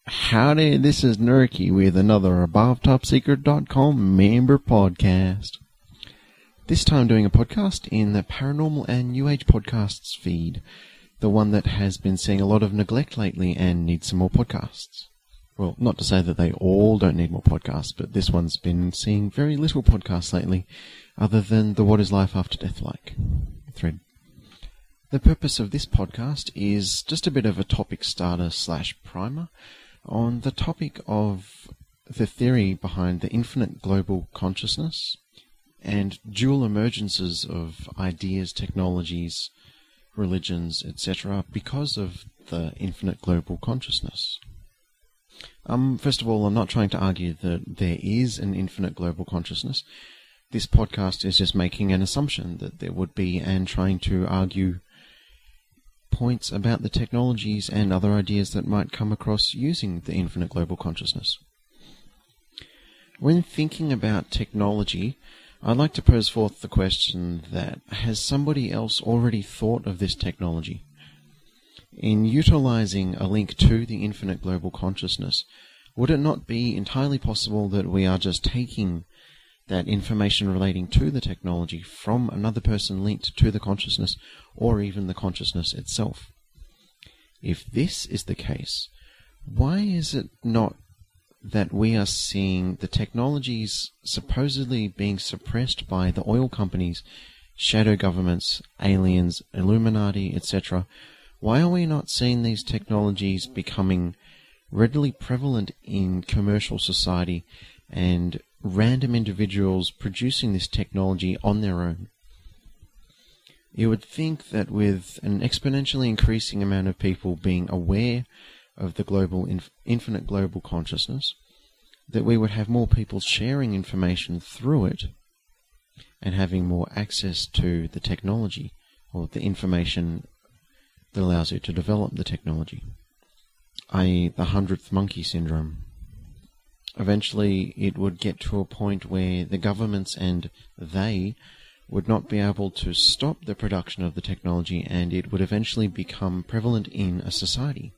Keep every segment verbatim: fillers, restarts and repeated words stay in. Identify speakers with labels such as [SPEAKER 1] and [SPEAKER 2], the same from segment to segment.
[SPEAKER 1] Howdy, this is Nurki with another Above Top Secret dot com member podcast. This time doing a podcast in the Paranormal and New Age Podcasts feed, the one that has been seeing a lot of neglect lately and needs some more podcasts. Well, not to say that they all don't need more podcasts, but this one's been seeing very little podcasts lately, other than the What is Life After Death like thread. The purpose of this podcast is just a bit of a topic starter slash primer on the topic of the theory behind the infinite global consciousness and dual emergences of ideas, technologies, religions, et cetera because of the infinite global consciousness. Um, first of all, I'm not trying to argue that there is an infinite global consciousness. This podcast is just making an assumption that there would be and trying to argue points about the technologies and other ideas that might come across using the infinite global consciousness. When thinking about technology, I'd like to pose forth the question that, has somebody else already thought of this technology? In utilizing a link to the infinite global consciousness, would it not be entirely possible that we are just taking that information relating to the technology from another person linked to the consciousness, or even the consciousness itself? If this is the case, why is it not that we are seeing the technologies supposedly being suppressed by the oil companies, shadow governments, aliens, Illuminati, et cetera? Why are we not seeing these technologies becoming readily prevalent in commercial society and random individuals producing this technology on their own? You would think that with an exponentially increasing amount of people being aware of the global inf- infinite global consciousness, that we would have more people sharing information through it and having more access to the technology or the information that allows you to develop the technology, that is the hundredth monkey syndrome. Eventually, it would get to a point where the governments and they would not be able to stop the production of the technology, and it would eventually become prevalent in a society.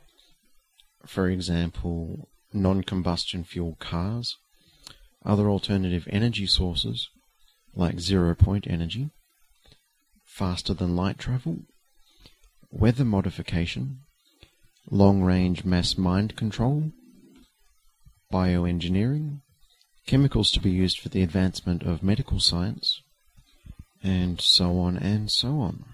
[SPEAKER 1] For example, non-combustion fuel cars, other alternative energy sources like zero-point energy, faster-than-light travel, weather modification, long-range mass mind control, bioengineering, chemicals to be used for the advancement of medical science, and so on and so on.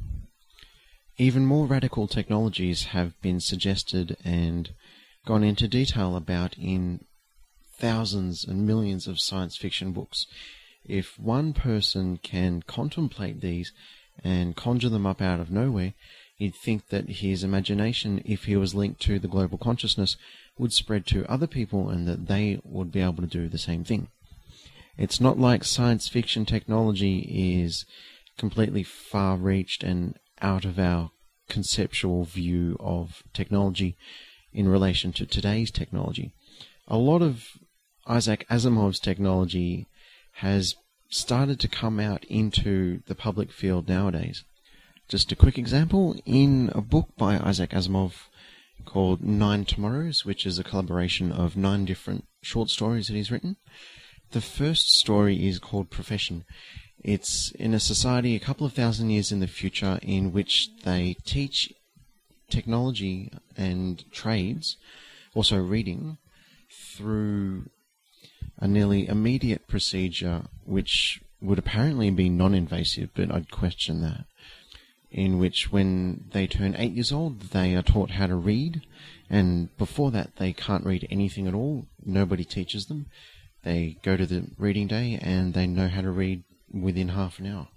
[SPEAKER 1] Even more radical technologies have been suggested and gone into detail about in thousands and millions of science fiction books. If one person can contemplate these and conjure them up out of nowhere, you'd think that his imagination, if he was linked to the global consciousness, would spread to other people and that they would be able to do the same thing. It's not like science fiction technology is completely far-reached and out of our conceptual view of technology in relation to today's technology. A lot of Isaac Asimov's technology has started to come out into the public field nowadays. Just a quick example, in a book by Isaac Asimov called Nine Tomorrows, which is a collaboration of nine different short stories that he's written. The first story is called Profession. It's in a society a couple of thousand years in the future in which they teach technology and trades, also reading, through a nearly immediate procedure which would apparently be non-invasive, but I'd question that, in which when they turn eight years old, they are taught how to read, and before that they can't read anything at all. Nobody teaches them. They go to the reading day and they know how to read within half an hour.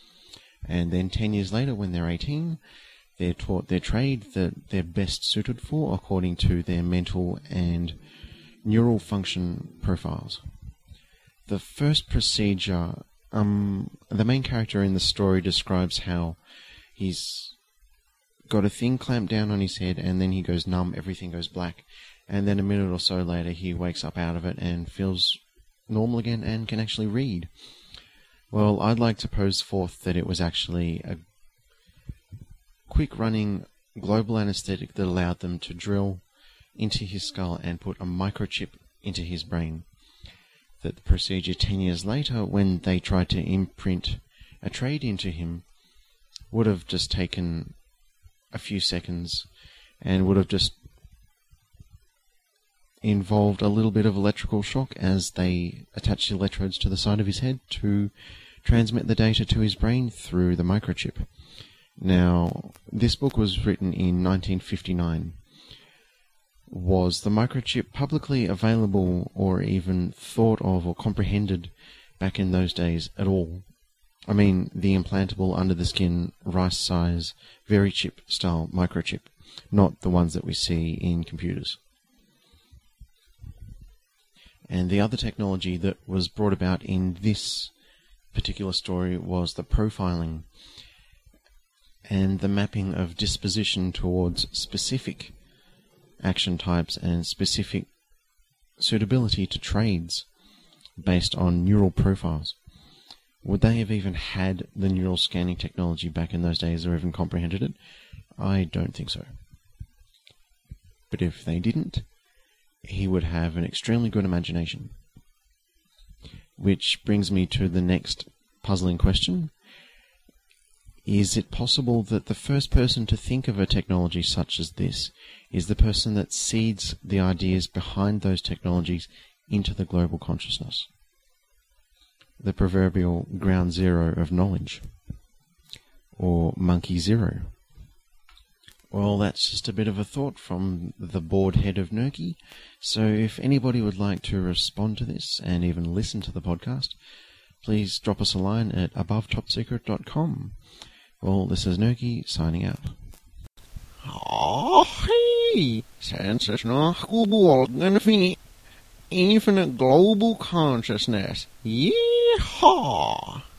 [SPEAKER 1] And then ten years later, when they're eighteen, they're taught their trade that they're best suited for according to their mental and neural function profiles. The first procedure, um, the main character in the story describes how he's got a thing clamped down on his head and then he goes numb, everything goes black. And then a minute or so later he wakes up out of it and feels normal again and can actually read. Well, I'd like to pose forth that it was actually a quick running global anesthetic that allowed them to drill into his skull and put a microchip into his brain. That the procedure ten years later, when they tried to imprint a trade into him, would have just taken a few seconds and would have just involved a little bit of electrical shock as they attached the electrodes to the side of his head to transmit the data to his brain through the microchip. Now, this book was written in nineteen fifty-nine. Was the microchip publicly available or even thought of or comprehended back in those days at all? I mean, the implantable under-the-skin, rice-size, very-chip style microchip, not the ones that we see in computers. And the other technology that was brought about in this particular story was the profiling and the mapping of disposition towards specific action types and specific suitability to trades based on neural profiles. Would they have even had the neural scanning technology back in those days or even comprehended it? I don't think so. But if they didn't, he would have an extremely good imagination. Which brings me to the next puzzling question. Is it possible that the first person to think of a technology such as this is the person that seeds the ideas behind those technologies into the global consciousness? The proverbial ground zero of knowledge. Or monkey zero. Well, that's just a bit of a thought from the bored head of Nerky. So if anybody would like to respond to this and even listen to the podcast, please drop us a line at above top secret dot com. Well, this is Nerky signing out.
[SPEAKER 2] Oh, hey! Since it's not gonna be infinite global consciousness. Yeehaw!